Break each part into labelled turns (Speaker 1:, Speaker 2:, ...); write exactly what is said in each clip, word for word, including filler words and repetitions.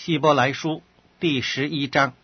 Speaker 1: 希伯来书第十一章。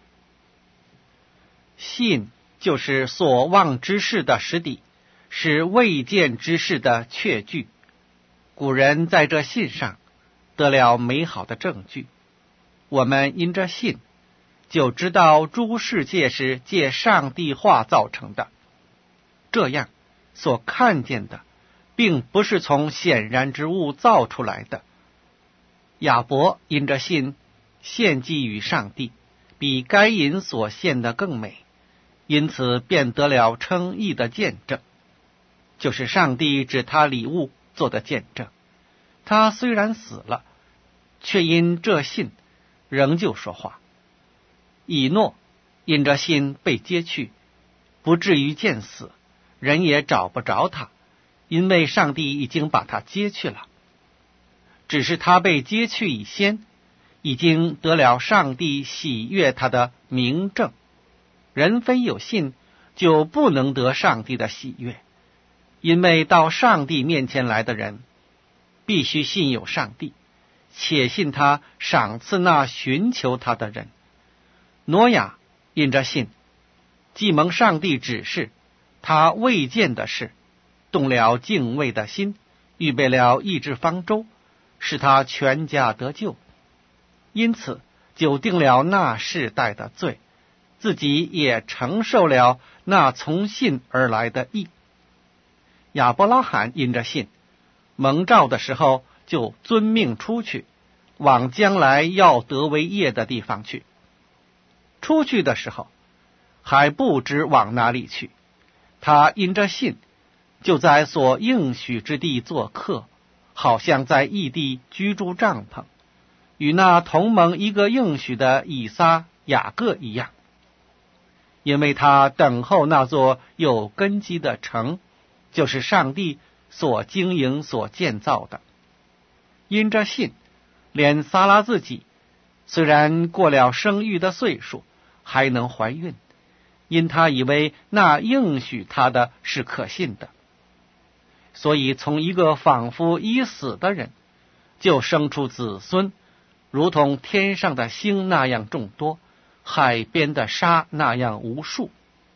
Speaker 1: 信就是所望之事的实底，是未见之事的确据。古人在这信上得了美好的证据，我们因着信就知道诸世界是借上帝话造成的，这样所看见的并不是从显然之物造出来的。亚伯因着信献祭于上帝，比该隐所献的更美，因此便得了称义的见证，就是上帝指他礼物做的见证。他虽然死了，却因这信仍旧说话。以诺因着信被接去，不至于见死，人也找不着他，因为上帝已经把他接去了。只是他被接去以先，已经得了上帝喜悦他的明证。人非有信，就不能得上帝的喜悦，因为到上帝面前来的人，必须信有上帝，且信他赏赐那寻求他的人。挪亚因着信，既蒙上帝指示他未见的事，动了敬畏的心，预备了一只方舟，使他全家得救，因此就定了那世代的罪，自己也承受了那从信而来的义。亚伯拉罕因着信，蒙召的时候就遵命出去，往将来要得为业的地方去。出去的时候还不知往哪里去，他因着信就在所应许之地做客，好像在异地居住帐篷，与那同盟一个应许的以撒、雅各一样，因为他等候那座有根基的城，就是上帝所经营所建造的。因着信，连撒拉自己虽然过了生育的岁数，还能怀孕，因他以为那应许他的是可信的，所以从一个仿佛已死的人就生出子孙，如同天上的星那样众多，海边的沙那样无数。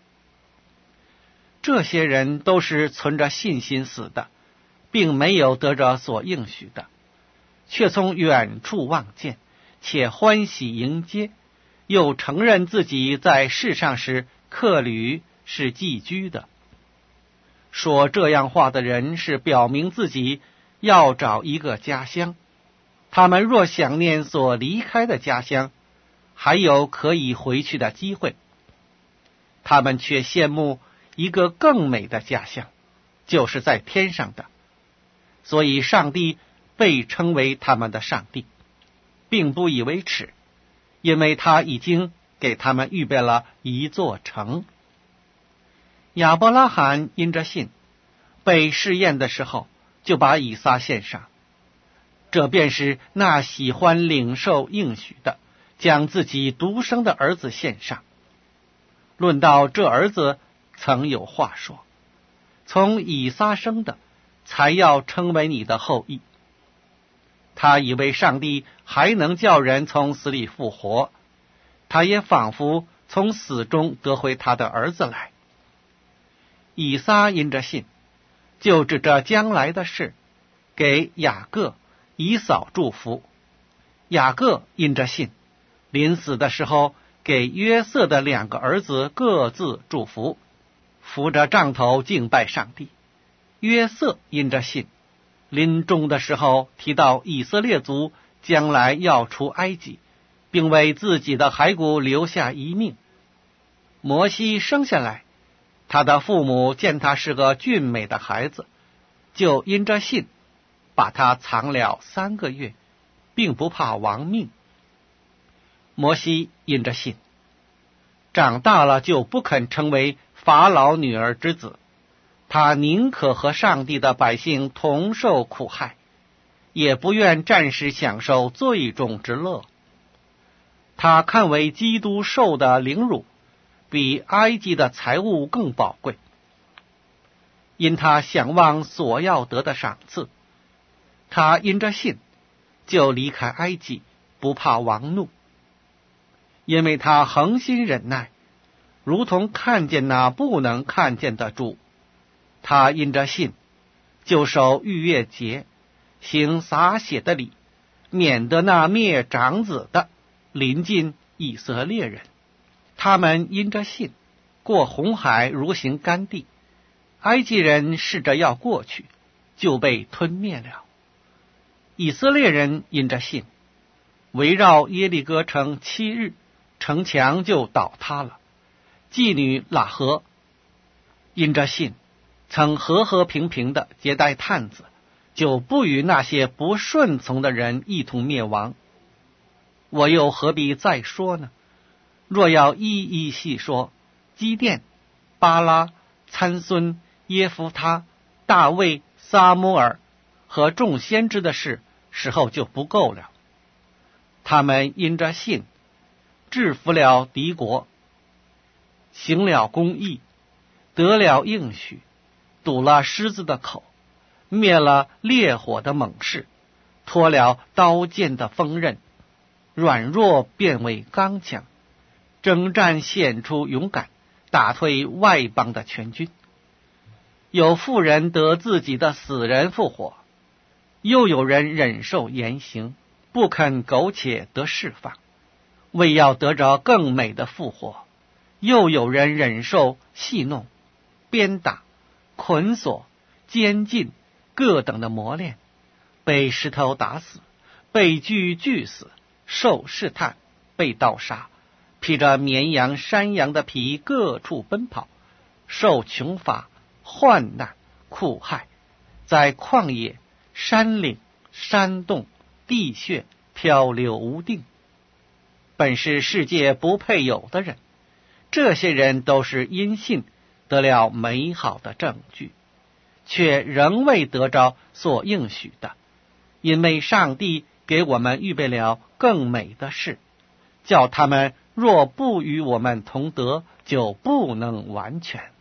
Speaker 1: 这些人都是存着信心死的，并没有得着所应许的，却从远处望见，且欢喜迎接，又承认自己在世上时客旅，是寄居的。说这样话的人是表明自己要找一个家乡，他们若想念所离开的家乡，还有可以回去的机会，他们却羡慕一个更美的家乡，就是在天上的。所以上帝被称为他们的上帝，并不以为耻，因为他已经给他们预备了一座城。亚伯拉罕因着信，被试验的时候，就把以撒献上，这便是那喜欢领受应许的，将自己独生的儿子献上。论到这儿子，曾有话说，从以撒生的，才要成为你的后裔。他以为上帝还能叫人从死里复活，他也仿佛从死中得回他的儿子来。以撒因着信，就指着将来的事，给雅各、以扫祝福。雅各因着信，临死的时候给约瑟的两个儿子各自祝福，扶着杖头敬拜上帝。约瑟因着信，临终的时候提到以色列族将来要出埃及，并为自己的骸骨留下一命。摩西生下来，他的父母见他是个俊美的孩子，就因着信把他藏了三个月，并不怕亡命。摩西因着信，长大了就不肯成为法老女儿之子，他宁可和上帝的百姓同受苦害，也不愿暂时享受罪中之乐。他看为基督受的凌辱，比埃及的财物更宝贵，因他想望所要得的赏赐。他因着信，就离开埃及， 不怕王怒，因为他恒心忍耐，如同看见那不能看见的主。他因着信，就守逾越节，行洒血的礼，免得那灭长子的临近以色列人。他们因着信，过红海如行干地，埃及人试着要过去，就被吞灭了。以色列人因着信，围绕耶利哥城七日，城墙就倒塌了。妓女喇合因着信，曾和和平平的接待探子，就不与那些不顺从的人一同灭亡。我又何必再说呢？若要一一细说，基甸、巴拉、参孙、耶弗他、大卫、撒母耳和众先知的事，时候就不够了。他们因着信，制服了敌国，行了公义，得了应许，堵了狮子的口，灭了烈火的猛士，脱了刀剑的锋刃，软弱变为刚强，征战显出勇敢，打退外邦的全军。有妇人得自己的死人复活，又有人忍受严刑，不肯苟且得释放，为要得着更美的复活。又有人忍受戏弄、鞭打、捆锁、监禁各等的磨练，被石头打死，被锯锯死，受试探，被刀杀，披着绵羊、山羊的皮各处奔跑，受穷乏、患难、苦害，在旷野、山岭、山洞、地穴漂流无定，本是世界不配有的人。这些人都是因信得了美好的证据，却仍未得着所应许的，因为上帝给我们预备了更美的事，叫他们若不与我们同得，就不能完全。